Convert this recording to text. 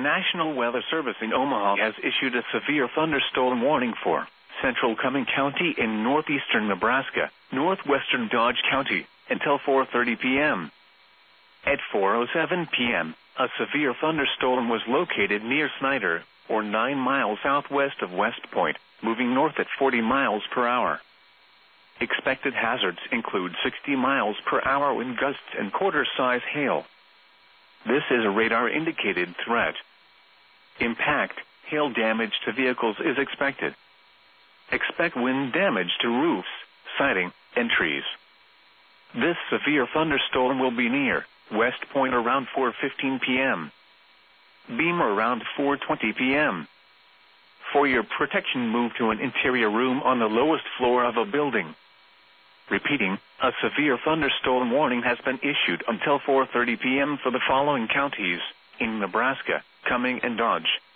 National Weather Service in Omaha has issued a severe thunderstorm warning for central Cumming County in northeastern Nebraska, northwestern Dodge County, until 4:30 p.m. At 4:07 p.m., a severe thunderstorm was located near Snyder, or 9 miles southwest of West Point, moving north at 40 miles per hour. Expected hazards include 60 miles per hour wind gusts and quarter-size hail. This is a radar-indicated threat. Impact, hail damage to vehicles is expected. Expect wind damage to roofs, siding, and trees. This severe thunderstorm will be near West Point around 4:15 p.m. Beamer around 4:20 p.m. For your protection, move to an interior room on the lowest floor of a building. Repeating, a severe thunderstorm warning has been issued until 4:30 p.m. for the following counties in Nebraska: Cumming and Dodge.